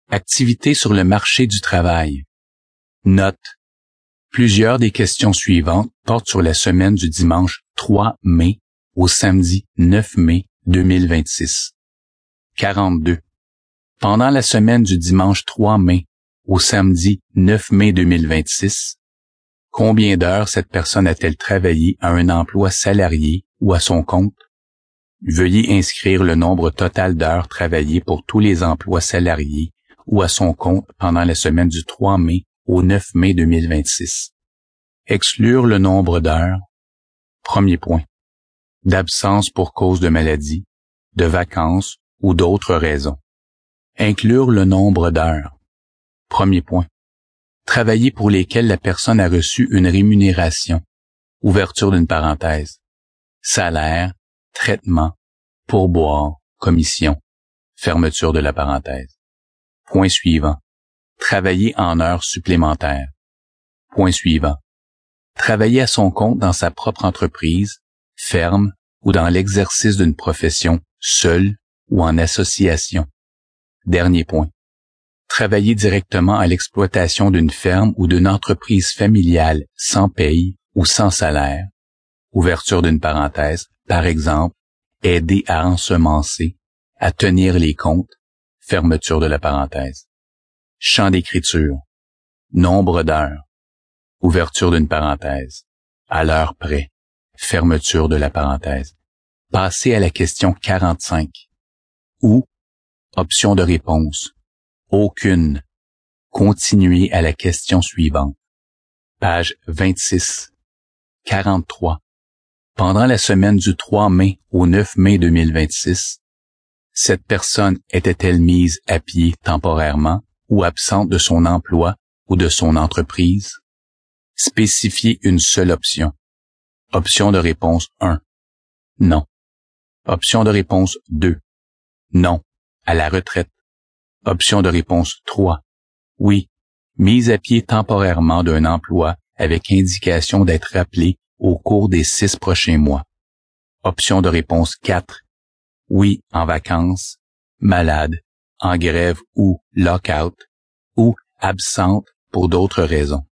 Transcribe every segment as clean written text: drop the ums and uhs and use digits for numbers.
Activités sur le marché du travail. Note. Plusieurs des questions suivantes portent sur la semaine du dimanche 3 mai au samedi 9 mai 2026. 42. Pendant la semaine du dimanche 3 mai au samedi 9 mai 2026, combien d'heures cette personne a-t-elle travaillé à un emploi salarié ou à son compte? Veuillez inscrire le nombre total d'heures travaillées pour tous les emplois salariés ou à son compte pendant la semaine du 3 mai au 9 mai 2026. Exclure le nombre d'heures. Premier point. D'absence pour cause de maladie, de vacances ou d'autres raisons. Inclure le nombre d'heures. Premier point. Travailler pour lesquels la personne a reçu une rémunération. Ouverture d'une parenthèse. Salaire, traitement, pourboire, commission. Fermeture de la parenthèse. Point suivant. Travailler en heures supplémentaires. Point suivant. Travailler à son compte dans sa propre entreprise, ferme ou dans l'exercice d'une profession seul ou en association. Dernier point. Travailler directement à l'exploitation d'une ferme ou d'une entreprise familiale sans paye ou sans salaire. Ouverture d'une parenthèse. Par exemple, aider à ensemencer, à tenir les comptes. Fermeture de la parenthèse. Champ d'écriture. Nombre d'heures. Ouverture d'une parenthèse. À l'heure près. Fermeture de la parenthèse. Passer à la question 45. Ou, option de réponse. Aucune. Continuer à la question suivante. Page 26. 43. Pendant la semaine du 3 mai au 9 mai 2026, cette personne était-elle mise à pied temporairement ou absente de son emploi ou de son entreprise? Spécifiez une seule option. Option de réponse 1. Non. Option de réponse 2. Non. À la retraite. Option de réponse 3. Oui. Mise à pied temporairement d'un emploi avec indication d'être rappelé au cours des 6 prochains mois. Option de réponse 4. Oui, en vacances, malade, en grève ou lock-out, ou absente pour d'autres raisons.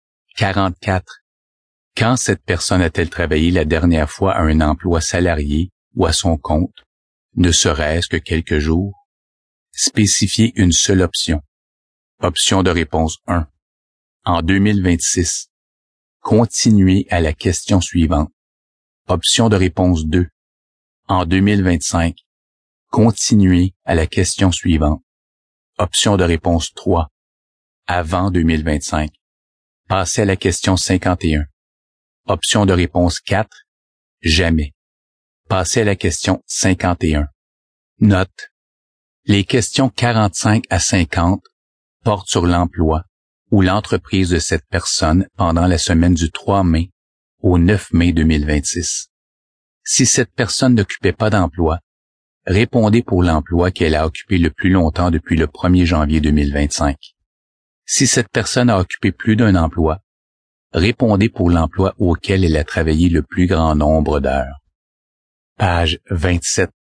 44. Quand cette personne a-t-elle travaillé la dernière fois à un emploi salarié ou à son compte, ne serait-ce que quelques jours? Spécifiez une seule option. Option de réponse 1. En 2026. Continuez à la question suivante. Option de réponse 2. En 2025. Continuez à la question suivante. Option de réponse 3. Avant 2025. Passez à la question 51. Option de réponse 4. Jamais. Passez à la question 51. Note. Les questions 45 à 50 portent sur l'emploi ou l'entreprise de cette personne pendant la semaine du 3 mai au 9 mai 2026. Si cette personne n'occupait pas d'emploi, répondez pour l'emploi qu'elle a occupé le plus longtemps depuis le 1er janvier 2025. Si cette personne a occupé plus d'un emploi, répondez pour l'emploi auquel elle a travaillé le plus grand nombre d'heures. Page 27.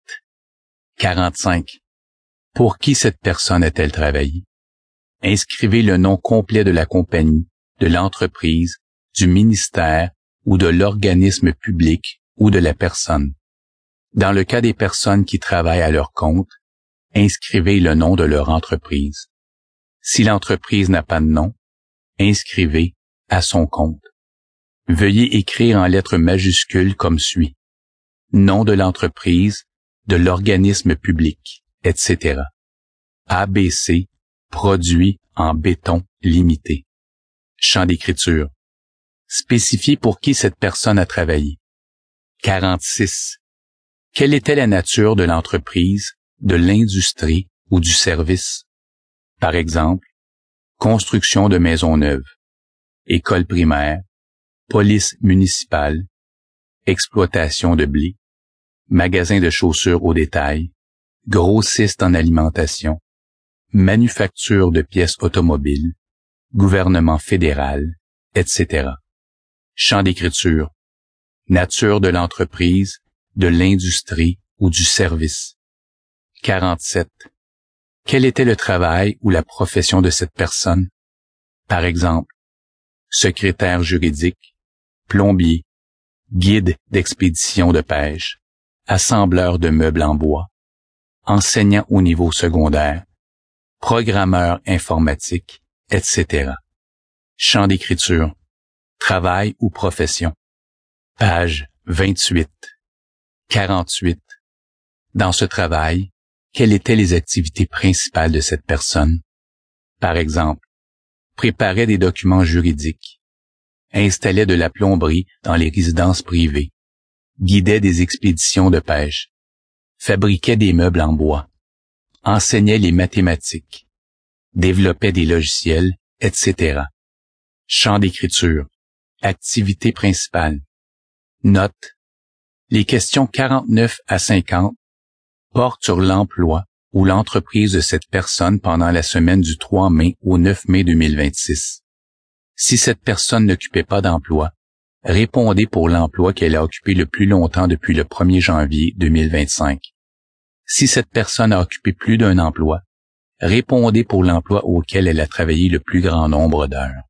45. Pour qui cette personne a-t-elle travaillé? Inscrivez le nom complet de la compagnie, de l'entreprise, du ministère ou de l'organisme public ou de la personne. Dans le cas des personnes qui travaillent à leur compte, inscrivez le nom de leur entreprise. Si l'entreprise n'a pas de nom, inscrivez à son compte. Veuillez écrire en lettres majuscules comme suit. Nom de l'entreprise, de l'organisme public, etc. ABC, produit en béton limité. Champ d'écriture. Spécifiez pour qui cette personne a travaillé. 46. Quelle était la nature de l'entreprise, de l'industrie ou du service? Par exemple, construction de maisons neuves, école primaire, police municipale, exploitation de blé, magasin de chaussures au détail, grossiste en alimentation, manufacture de pièces automobiles, gouvernement fédéral, etc. Champ d'écriture. Nature de l'entreprise, de l'industrie ou du service. 47. Quel était le travail ou la profession de cette personne? Par exemple, secrétaire juridique, plombier, guide d'expédition de pêche, assembleur de meubles en bois, enseignant au niveau secondaire, programmeur informatique, etc. Champ d'écriture, travail ou profession. Page 28, 48. Dans ce travail, quelles étaient les activités principales de cette personne? Par exemple, préparait des documents juridiques, installait de la plomberie dans les résidences privées, guidait des expéditions de pêche, fabriquait des meubles en bois, enseignait les mathématiques, développait des logiciels, etc. Champ d'écriture, activité principale. Note. Les questions 49 à 50 portent sur l'emploi ou l'entreprise de cette personne pendant la semaine du 3 mai au 9 mai 2026. Si cette personne n'occupait pas d'emploi, répondez pour l'emploi qu'elle a occupé le plus longtemps depuis le 1er janvier 2025. Si cette personne a occupé plus d'un emploi, répondez pour l'emploi auquel elle a travaillé le plus grand nombre d'heures.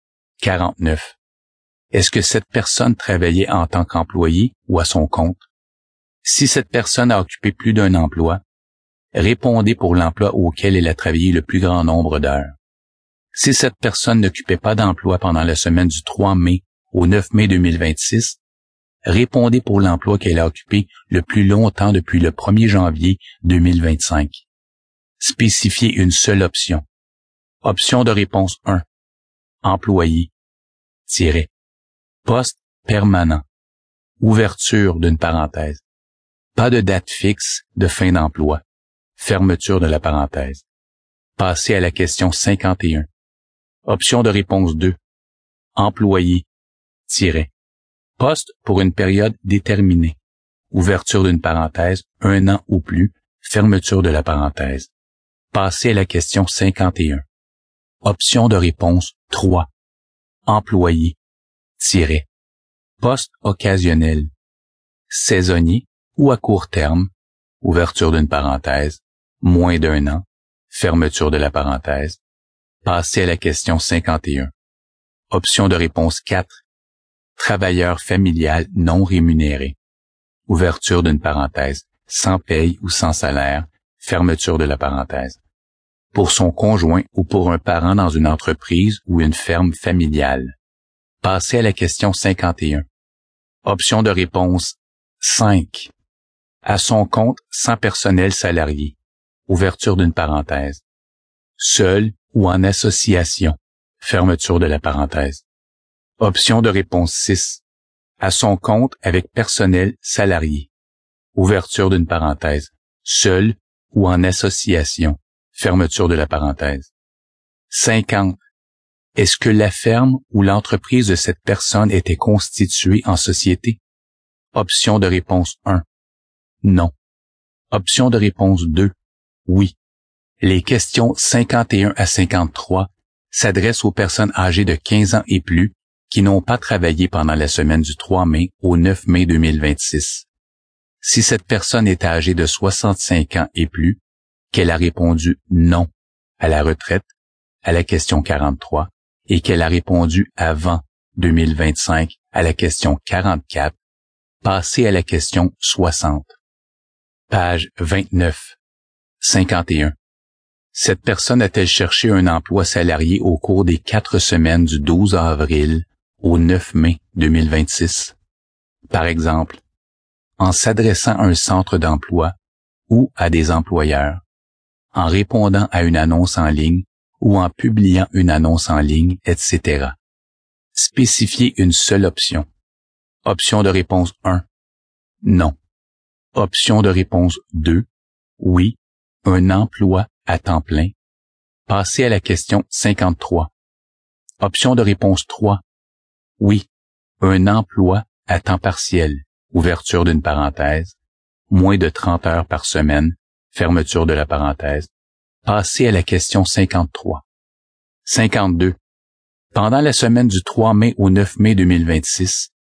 49. Est-ce que cette personne travaillait en tant qu'employé ou à son compte? Si cette personne a occupé plus d'un emploi, répondez pour l'emploi auquel elle a travaillé le plus grand nombre d'heures. Si cette personne n'occupait pas d'emploi pendant la semaine du 3 mai au 9 mai 2026, répondez pour l'emploi qu'elle a occupé le plus longtemps depuis le 1er janvier 2025. Spécifiez une seule option. Option de réponse 1. Employé. Tiret. Poste permanent. Ouverture d'une parenthèse. Pas de date fixe de fin d'emploi. Fermeture de la parenthèse. Passez à la question 51. Option de réponse 2. Employé. Tiret. Poste pour une période déterminée. Ouverture d'une parenthèse, 1 an ou plus. Fermeture de la parenthèse. Passez à la question 51. Option de réponse 3. Employé. Tiret. Poste occasionnel. Saisonnier ou à court terme. Ouverture d'une parenthèse. Moins d'1 an. Fermeture de la parenthèse. Passez à la question 51. Option de réponse 4. Travailleur familial non rémunéré. Ouverture d'une parenthèse. Sans paye ou sans salaire. Fermeture de la parenthèse. Pour son conjoint ou pour un parent dans une entreprise ou une ferme familiale. Passez à la question 51. Option de réponse 5. À son compte sans personnel salarié. Ouverture d'une parenthèse. Seul ou en association. Fermeture de la parenthèse. Option de réponse 6. À son compte avec personnel salarié. Ouverture d'une parenthèse. Seul ou en association. Fermeture de la parenthèse. 50. Est-ce que la ferme ou l'entreprise de cette personne était constituée en société? Option de réponse 1. Non. Option de réponse 2. Oui. Les questions 51 à 53 s'adressent aux personnes âgées de 15 ans et plus qui n'ont pas travaillé pendant la semaine du 3 mai au 9 mai 2026. Si cette personne est âgée de 65 ans et plus, qu'elle a répondu non à la retraite, à la question 43, et qu'elle a répondu avant 2025 à la question 44, passez à la question 60. Page 29. 51. Cette personne a-t-elle cherché un emploi salarié au cours des 4 semaines du 12 avril au 9 mai 2026? Par exemple, en s'adressant à un centre d'emploi ou à des employeurs, en répondant à une annonce en ligne ou en publiant une annonce en ligne, etc. Spécifiez une seule option. Option de réponse 1. Non. Option de réponse 2. Oui. Un emploi à temps plein. Passez à la question 53. Option de réponse 3. Oui. Un emploi à temps partiel. Ouverture d'une parenthèse. Moins de 30 heures par semaine. Fermeture de la parenthèse. Passez à la question 53. 52. Pendant la semaine du 3 mai au 9 mai 2026,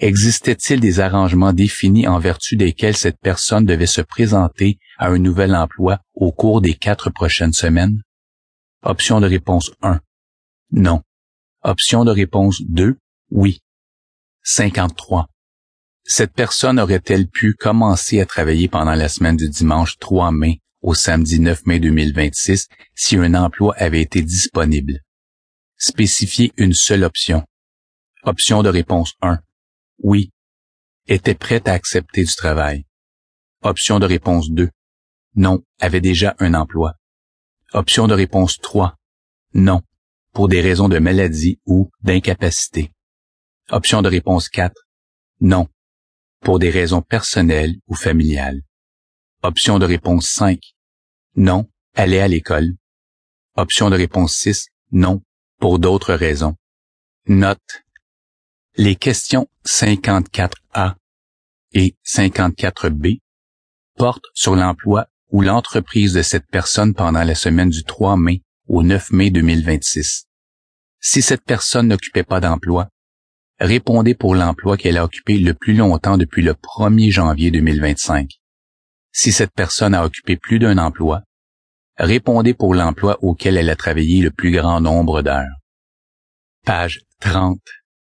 Existait-il des arrangements définis en vertu desquels cette personne devait se présenter à un nouvel emploi au cours des 4 prochaines semaines? Option de réponse 1. Non. Option de réponse 2. Oui. 53. Cette personne aurait-elle pu commencer à travailler pendant la semaine du dimanche 3 mai au samedi 9 mai 2026 si un emploi avait été disponible? Spécifiez une seule option. Option de réponse 1. Oui. Était prête à accepter du travail. Option de réponse 2. Non. Avait déjà un emploi. Option de réponse 3. Non. Pour des raisons de maladie ou d'incapacité. Option de réponse 4. Non. Pour des raisons personnelles ou familiales. Option de réponse 5. Non. Allait à l'école. Option de réponse 6. Non. Pour d'autres raisons. Note. Les questions 54A et 54B portent sur l'emploi ou l'entreprise de cette personne pendant la semaine du 3 mai au 9 mai 2026. Si cette personne n'occupait pas d'emploi, répondez pour l'emploi qu'elle a occupé le plus longtemps depuis le 1er janvier 2025. Si cette personne a occupé plus d'un emploi, répondez pour l'emploi auquel elle a travaillé le plus grand nombre d'heures. Page 30.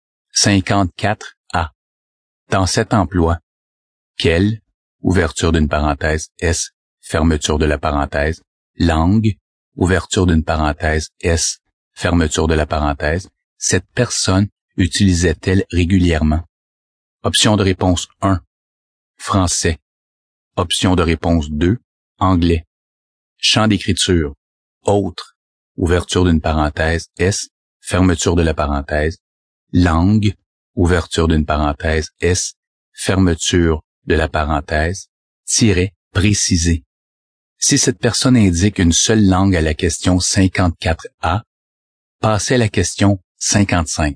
54A. Dans cet emploi, quelle, ouverture d'une parenthèse, S, fermeture de la parenthèse, langue, ouverture d'une parenthèse, S, fermeture de la parenthèse, cette personne utilisait-elle régulièrement? Option de réponse 1. Français. Option de réponse 2. Anglais. Champ d'écriture. Autre. Ouverture d'une parenthèse, S, fermeture de la parenthèse. Langue. Ouverture d'une parenthèse, S, fermeture de la parenthèse. Tiret, précisé. Si cette personne indique une seule langue à la question 54A, passez à la question 55.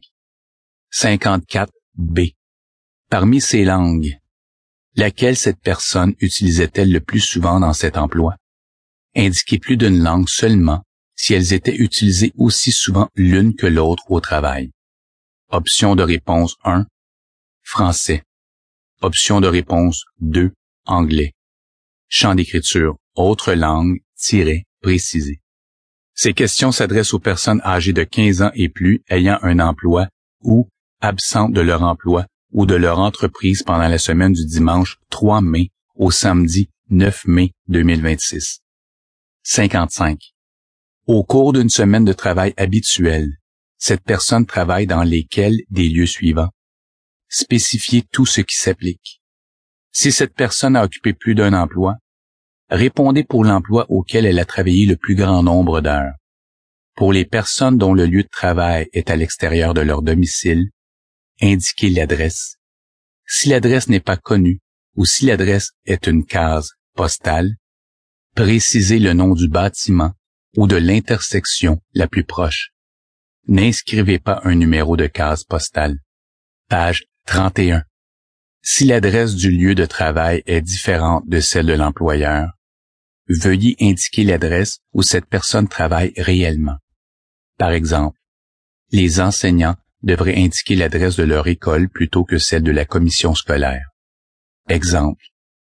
54B. Parmi ces langues, laquelle cette personne utilisait-elle le plus souvent dans cet emploi? Indiquez plus d'une langue seulement si elles étaient utilisées aussi souvent l'une que l'autre au travail. Option de réponse 1. Français. Option de réponse 2. Anglais. Champ d'écriture. Autre langue. Précisé. Ces questions s'adressent aux personnes âgées de 15 ans et plus ayant un emploi ou absentes de leur emploi ou de leur entreprise pendant la semaine du dimanche 3 mai au samedi 9 mai 2026. 55. Au cours d'une semaine de travail habituelle, cette personne travaille dans lesquels des lieux suivants? Spécifiez tout ce qui s'applique. Si cette personne a occupé plus d'un emploi, répondez pour l'emploi auquel elle a travaillé le plus grand nombre d'heures. Pour les personnes dont le lieu de travail est à l'extérieur de leur domicile, indiquez l'adresse. Si l'adresse n'est pas connue ou si l'adresse est une case postale, précisez le nom du bâtiment ou de l'intersection la plus proche. N'inscrivez pas un numéro de case postale. Page 31. Si l'adresse du lieu de travail est différente de celle de l'employeur, veuillez indiquer l'adresse où cette personne travaille réellement. Par exemple, les enseignants devraient indiquer l'adresse de leur école plutôt que celle de la commission scolaire. Exemple,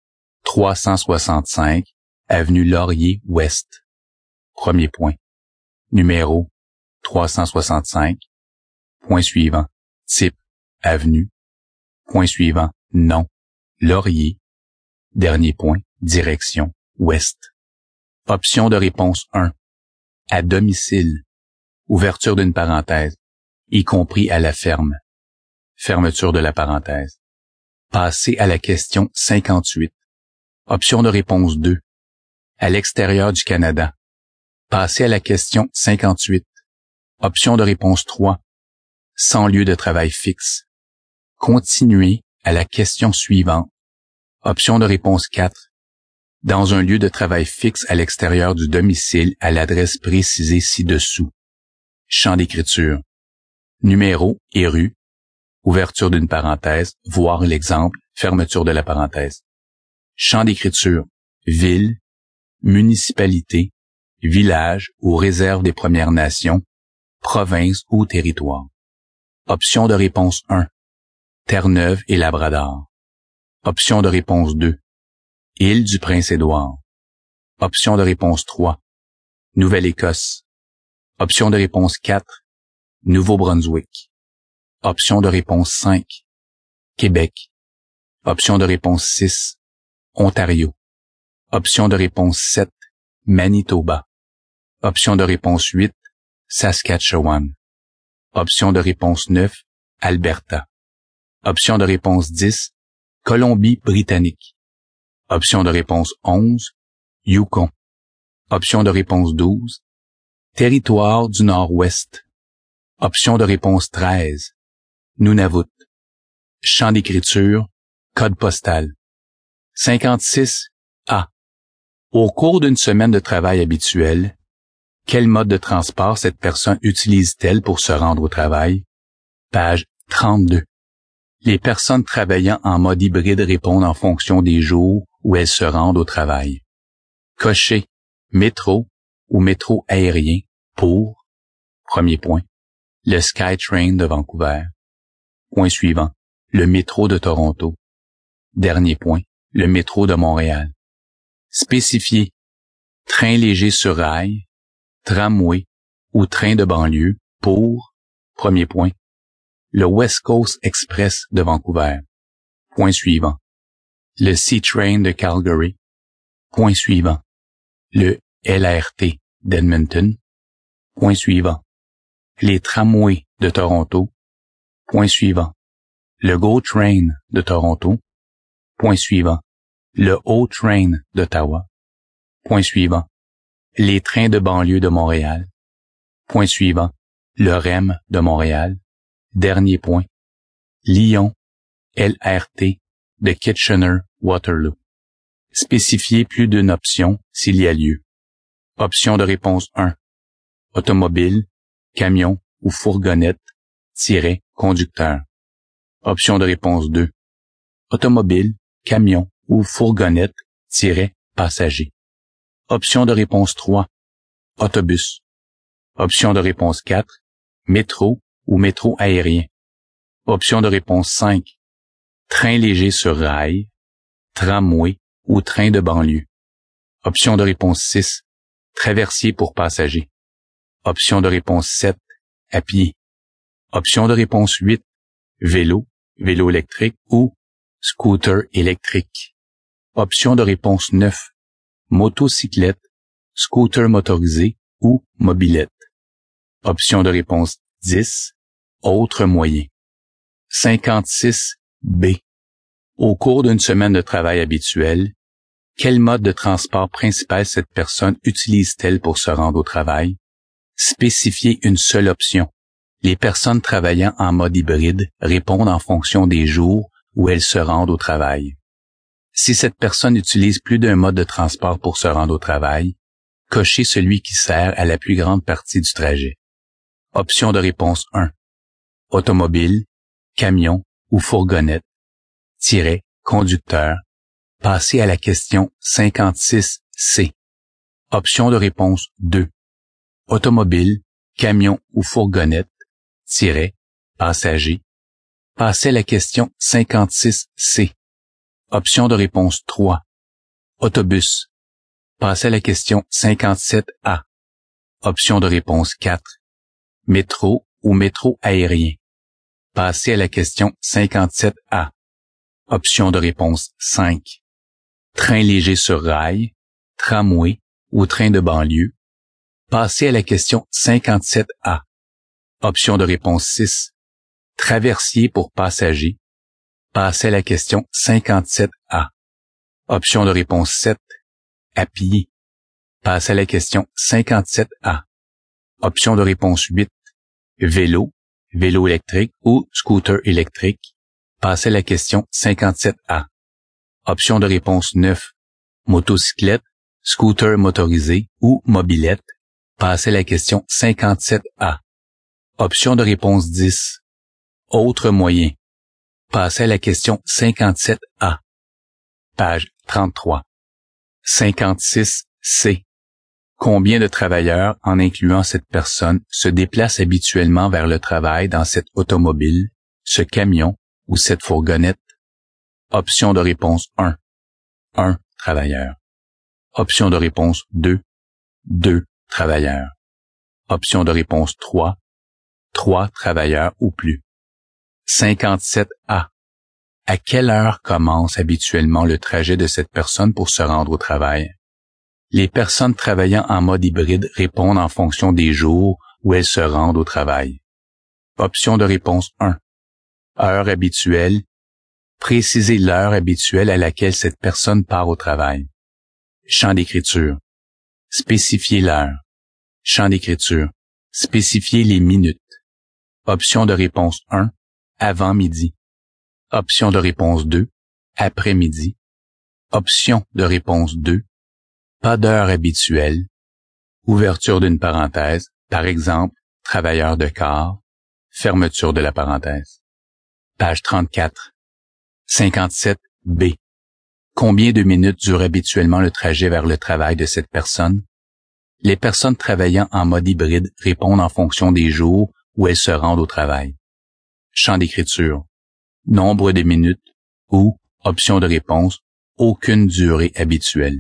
365 avenue Laurier-Ouest. Premier point. Numéro 365. Point suivant. Type avenue. Point suivant. Nom. Laurier. Dernier point. Direction. Ouest. Option de réponse 1. À domicile. Ouverture d'une parenthèse. Y compris à la ferme. Fermeture de la parenthèse. Passez à la question 58. Option de réponse 2. À l'extérieur du Canada. Passez à la question 58. Option de réponse 3. Sans lieu de travail fixe. Continuez à la question suivante. Option de réponse 4. Dans un lieu de travail fixe à l'extérieur du domicile à l'adresse précisée ci-dessous. Champ d'écriture. Numéro et rue. Ouverture d'une parenthèse, voir l'exemple, fermeture de la parenthèse. Champ d'écriture. Ville, municipalité, village ou réserve des Premières Nations, province ou territoire. Option de réponse 1. Terre-Neuve et Labrador. Option de réponse 2, Île du Prince-Édouard. Option de réponse 3, Nouvelle-Écosse. Option de réponse 4, Nouveau-Brunswick. Option de réponse 5, Québec. Option de réponse 6, Ontario. Option de réponse 7, Manitoba. Option de réponse 8, Saskatchewan. Option de réponse 9, Alberta. Option de réponse 10, Colombie-Britannique. Option de réponse 11, Yukon. Option de réponse 12, Territoire du Nord-Ouest. Option de réponse 13, Nunavut. Champ d'écriture, code postal. 56A. Au cours d'une semaine de travail habituelle, quel mode de transport cette personne utilise-t-elle pour se rendre au travail? Page 32. Les personnes travaillant en mode hybride répondent en fonction des jours où elles se rendent au travail. Cochez métro ou métro aérien pour, premier point, le SkyTrain de Vancouver. Point suivant, le métro de Toronto. Dernier point, le métro de Montréal. Spécifier, train léger sur rail, tramway ou train de banlieue pour, premier point, le West Coast Express de Vancouver. Point suivant, le C-Train de Calgary. Point suivant, le LRT d'Edmonton. Point suivant, les tramways de Toronto. Point suivant, le GO Train de Toronto. Point suivant, le O-Train d'Ottawa. Point suivant, les trains de banlieue de Montréal. Point suivant, le REM de Montréal. Dernier point, Lyon, LRT de Kitchener-Waterloo. Spécifiez plus d'une option s'il y a lieu. Option de réponse 1, automobile, camion ou fourgonnette, conducteur. Option de réponse 2, automobile, camion ou fourgonnette, passager. Option de réponse 3, autobus. Option de réponse 4, métro ou métro aérien. Option de réponse 5, train léger sur rail, tramway ou train de banlieue. Option de réponse 6, traversier pour passagers. Option de réponse 7, à pied. Option de réponse 8, vélo, vélo électrique ou scooter électrique. Option de réponse 9, motocyclette, scooter motorisé ou mobilette. Option de réponse 10, autres moyens. 56B. Au cours d'une semaine de travail habituelle, quel mode de transport principal cette personne utilise-t-elle pour se rendre au travail? Spécifiez une seule option. Les personnes travaillant en mode hybride répondent en fonction des jours où elles se rendent au travail. Si cette personne utilise plus d'un mode de transport pour se rendre au travail, cochez celui qui sert à la plus grande partie du trajet. Option de réponse 1, automobile, camion ou fourgonnette, conducteur. Passez à la question 56C. Option de réponse 2, automobile, camion ou fourgonnette, passager. Passez à la question 56C. Option de réponse 3, autobus. Passez à la question 57A. Option de réponse 4, métro ou métro aérien. Passez à la question 57A. Option de réponse 5, train léger sur rail, tramway ou train de banlieue. Passez à la question 57A. Option de réponse 6, traversier pour passagers. Passez à la question 57A. Option de réponse 7, à pied. Passez à la question 57A. Option de réponse 8, vélo, vélo électrique ou scooter électrique. Passez à la question 57A. Option de réponse 9, motocyclette, scooter motorisé ou mobilette. Passez à la question 57A. Option de réponse 10, autres moyens. Passez à la question 57A. Page 33. 56C. Combien de travailleurs, en incluant cette personne, se déplacent habituellement vers le travail dans cette automobile, ce camion ou cette fourgonnette? Option de réponse 1, 1 travailleur. Option de réponse 2, 2 travailleurs. Option de réponse 3, 3 travailleurs ou plus. 57A. À quelle heure commence habituellement le trajet de cette personne pour se rendre au travail? Les personnes travaillant en mode hybride répondent en fonction des jours où elles se rendent au travail. Option de réponse 1. Heure habituelle. Précisez l'heure habituelle à laquelle cette personne part au travail. Champ d'écriture. Spécifiez l'heure. Champ d'écriture. Spécifiez les minutes. Option de réponse 1. Avant midi. Option de réponse 2. Après-midi. Option de réponse 2. Pas d'heure habituelle. Ouverture d'une parenthèse. Par exemple, travailleur de quart. Fermeture de la parenthèse. Page 34. 57B. Combien de minutes dure habituellement le trajet vers le travail de cette personne? Les personnes travaillant en mode hybride répondent en fonction des jours où elles se rendent au travail. Champ d'écriture. Nombre de minutes ou, option de réponse, aucune durée habituelle.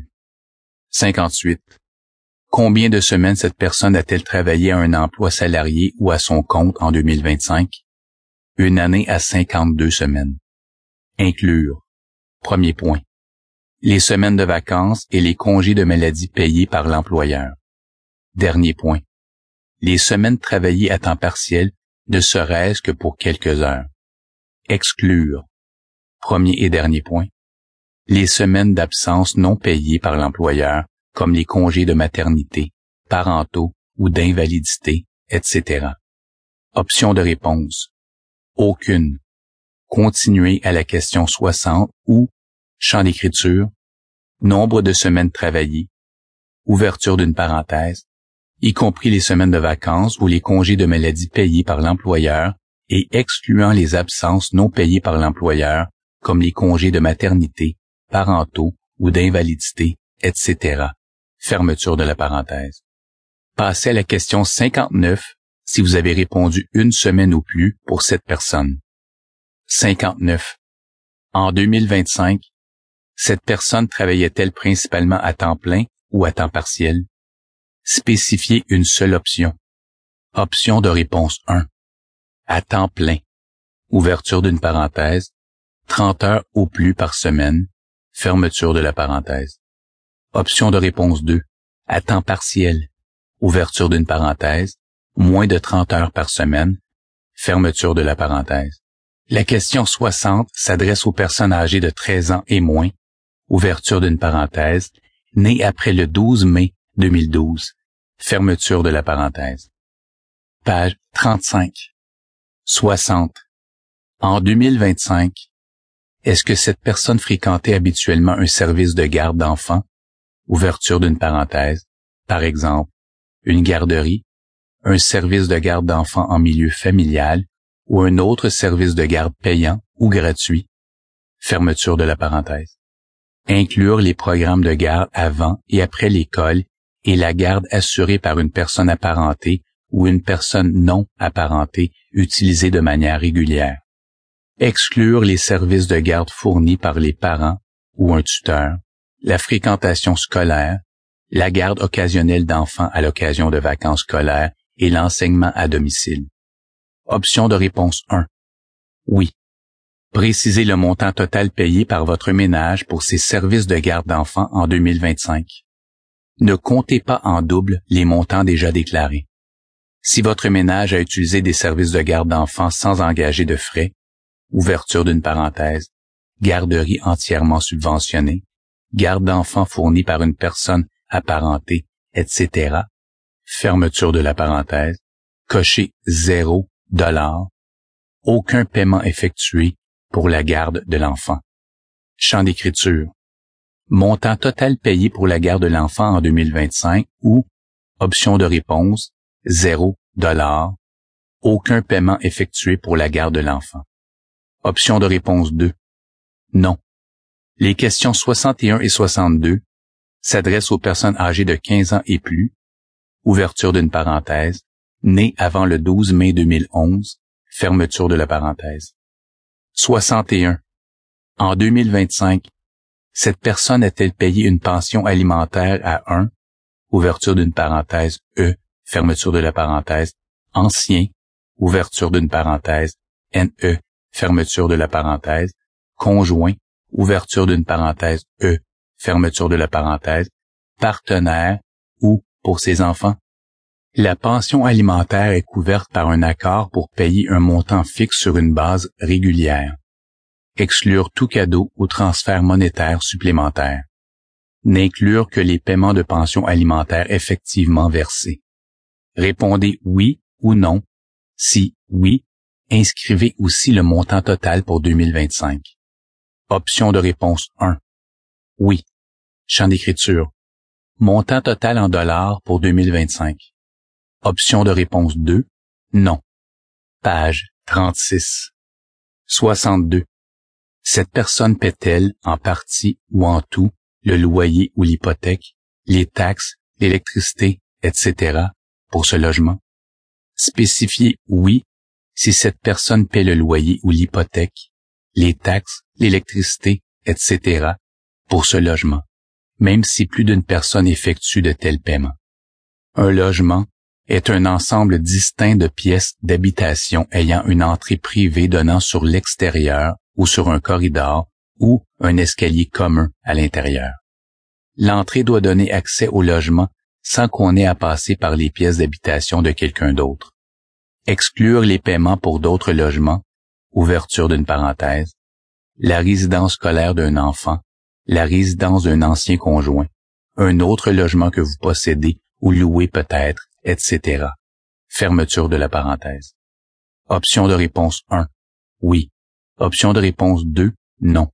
58. Combien de semaines cette personne a-t-elle travaillé à un emploi salarié ou à son compte en 2025? Une année à 52 semaines. Inclure. Premier point. Les semaines de vacances et les congés de maladie payés par l'employeur. Dernier point. Les semaines travaillées à temps partiel, ne serait-ce que pour quelques heures. Exclure. Premier et dernier point. Les semaines d'absence non payées par l'employeur, comme les congés de maternité, parentaux ou d'invalidité, etc. Option de réponse. Aucune. Continuez à la question 60 ou, champ d'écriture, nombre de semaines travaillées, ouverture d'une parenthèse, y compris les semaines de vacances ou les congés de maladie payés par l'employeur et excluant les absences non payées par l'employeur, comme les congés de maternité, parentaux ou d'invalidité, etc. Fermeture de la parenthèse. Passez à la question 59 si vous avez répondu une semaine ou plus pour cette personne. 59. En 2025, cette personne travaillait-elle principalement à temps plein ou à temps partiel? Spécifiez une seule option. Option de réponse 1. À temps plein. Ouverture d'une parenthèse. 30 heures ou plus par semaine. Fermeture de la parenthèse. Option de réponse 2. À temps partiel. Ouverture d'une parenthèse. Moins de 30 heures par semaine. Fermeture de la parenthèse. La question 60 s'adresse aux personnes âgées de 13 ans et moins. Ouverture d'une parenthèse. Nées après le 12 mai 2012. Fermeture de la parenthèse. Page 35. 60. En 2025, est-ce que cette personne fréquentait habituellement un service de garde d'enfants? Ouverture d'une parenthèse. Par exemple, une garderie, un service de garde d'enfants en milieu familial ou un autre service de garde payant ou gratuit. Fermeture de la parenthèse. Inclure les programmes de garde avant et après l'école et la garde assurée par une personne apparentée ou une personne non apparentée utilisée de manière régulière. Exclure les services de garde fournis par les parents ou un tuteur, la fréquentation scolaire, la garde occasionnelle d'enfants à l'occasion de vacances scolaires et l'enseignement à domicile. Option de réponse 1. Oui. Précisez le montant total payé par votre ménage pour ces services de garde d'enfants en 2025. Ne comptez pas en double les montants déjà déclarés. Si votre ménage a utilisé des services de garde d'enfants sans engager de frais, ouverture d'une parenthèse, garderie entièrement subventionnée, garde d'enfants fournie par une personne apparentée, etc., fermeture de la parenthèse, cochez $0, aucun paiement effectué pour la garde de l'enfant. Champ d'écriture. Montant total payé pour la garde de l'enfant en 2025 ou, option de réponse, $0, aucun paiement effectué pour la garde de l'enfant. Option de réponse 2. Non. Les questions 61 et 62 s'adressent aux personnes âgées de 15 ans et plus, ouverture d'une parenthèse, nées avant le 12 mai 2011, fermeture de la parenthèse. 61. En 2025, cette personne a-t-elle payé une pension alimentaire à un, ouverture d'une parenthèse, fermeture de la parenthèse, ancien, ouverture d'une parenthèse, NE, fermeture de la parenthèse, conjoint, ouverture d'une parenthèse, fermeture de la parenthèse, partenaire ou pour ses enfants? La pension alimentaire est couverte par un accord pour payer un montant fixe sur une base régulière. Exclure tout cadeau ou transfert monétaire supplémentaire. N'inclure que les paiements de pension alimentaire effectivement versés. Répondez oui ou non. Si oui, inscrivez aussi le montant total pour 2025. Option de réponse 1. Oui. Champ d'écriture. Montant total en dollars pour 2025. Option de réponse 2. Non. Page 36. 62. Cette personne paie-t-elle, en partie ou en tout, le loyer ou l'hypothèque, les taxes, l'électricité, etc., pour ce logement? Spécifiez oui si cette personne paie le loyer ou l'hypothèque, les taxes, l'électricité, etc., pour ce logement, même si plus d'une personne effectue de tels paiements. Un logement est un ensemble distinct de pièces d'habitation ayant une entrée privée donnant sur l'extérieur ou sur un corridor ou un escalier commun à l'intérieur. L'entrée doit donner accès au logement sans qu'on ait à passer par les pièces d'habitation de quelqu'un d'autre. Exclure les paiements pour d'autres logements, ouverture d'une parenthèse, la résidence scolaire d'un enfant, la résidence d'un ancien conjoint, un autre logement que vous possédez ou louez peut-être, etc. Fermeture de la parenthèse. Option de réponse 1. Oui. Option de réponse 2. Non.